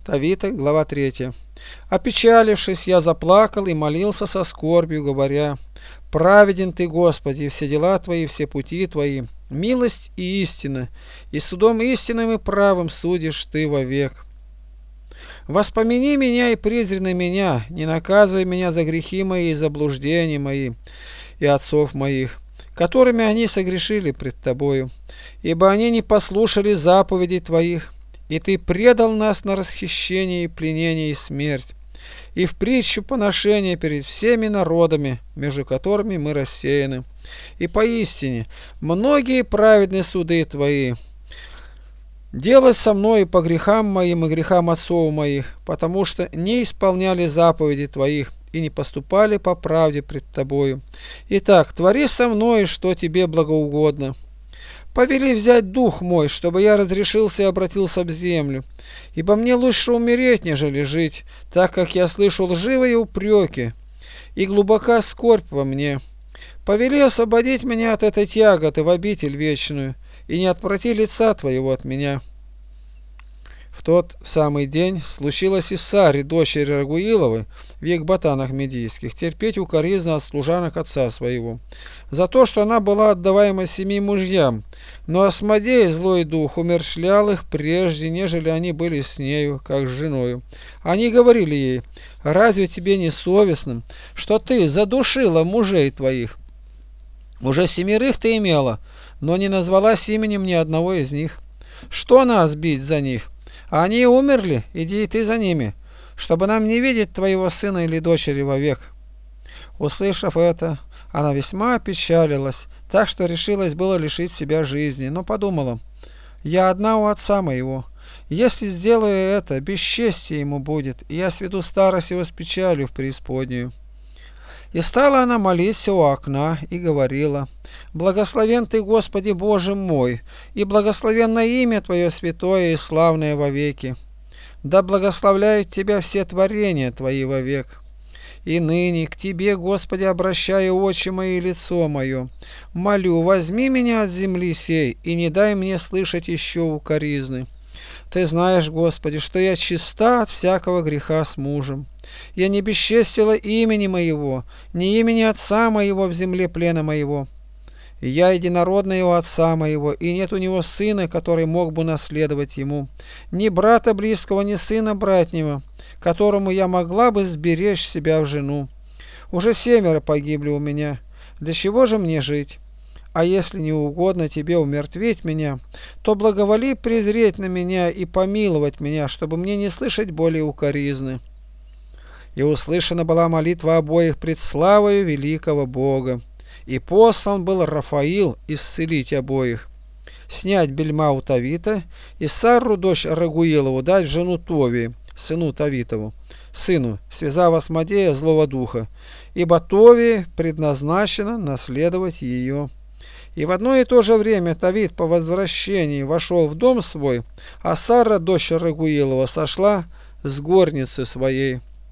Тавита, глава 3. Опечалившись, я заплакал и молился со скорбью, говоря: праведен ты, Господи, и все дела твои, все пути твои, милость и истина, и судом истинным и правым судишь ты вовек. Воспомини меня и презри на меня, не наказывай меня за грехи мои и заблуждения мои и отцов моих, которыми они согрешили пред тобою, ибо они не послушали заповедей твоих, и ты предал нас на расхищение и пленение и смерть, и в притчу поношения перед всеми народами, между которыми мы рассеяны. И поистине многие праведные суды твои делать со мной по грехам моим и грехам отцов моих, потому что не исполняли заповеди твоих и не поступали по правде пред тобою. Итак, твори со мной, что тебе благоугодно. Повели взять дух мой, чтобы я разрешился и обратился в землю, ибо мне лучше умереть, нежели жить, так как я слышу лживые упреки, и глубока скорбь во мне. Повели освободить меня от этой тяготы в обитель вечную, и не отврати лица твоего от меня. В тот самый день случилось и Саре, дочери Рагуиловой, в Екбатанах Медийских, терпеть укоризну от служанок отца своего, за то, что она была отдаваема 7 мужьям, но Асмодей, злой дух, умерщвлял их прежде, нежели они были с нею, как с женою. Они говорили ей: разве тебе не совестно, что ты задушила мужей твоих? Уже 7 ты имела, но не назвалась именем ни одного из них. Что нас бить за них? А они умерли, иди и ты за ними, чтобы нам не видеть твоего сына или дочери вовек. Услышав это, она весьма опечалилась, так что решилась было лишить себя жизни, но подумала: я одна у отца моего, если сделаю это, бесчестие ему будет, и я сведу старость его с печалью в преисподнюю. И стала она молиться у окна и говорила: благословен ты, Господи Боже мой, и благословенно имя Твое святое и славное вовеки. Да благословляют Тебя все творения Твои вовек. И ныне к Тебе, Господи, обращаю очи мои и лицо мое. Молю, возьми меня от земли сей, и не дай мне слышать еще укоризны. Ты знаешь, Господи, что я чиста от всякого греха с мужем. Я не бесчестила имени моего, ни имени отца моего в земле плена моего. И я единородный у отца моего, и нет у него сына, который мог бы наследовать ему, ни брата близкого, ни сына братнего, которому я могла бы сберечь себя в жену. Уже 7 погибли у меня. Для чего же мне жить? А если не угодно тебе умертвить меня, то благоволи презреть на меня и помиловать меня, чтобы мне не слышать более укоризны. И услышана была молитва обоих пред славою великого Бога, и послан был Рафаил исцелить обоих, снять бельма у Тавита, и Сарру, дочь Рагуилову, дать в жену Товии, сыну Тавитову, сыну, связав Асмодея злого духа, ибо Товии предназначено наследовать ее. И в одно и то же время Тавит по возвращении вошел в дом свой, а Сара, дочь Рагуилова, сошла с горницы своей.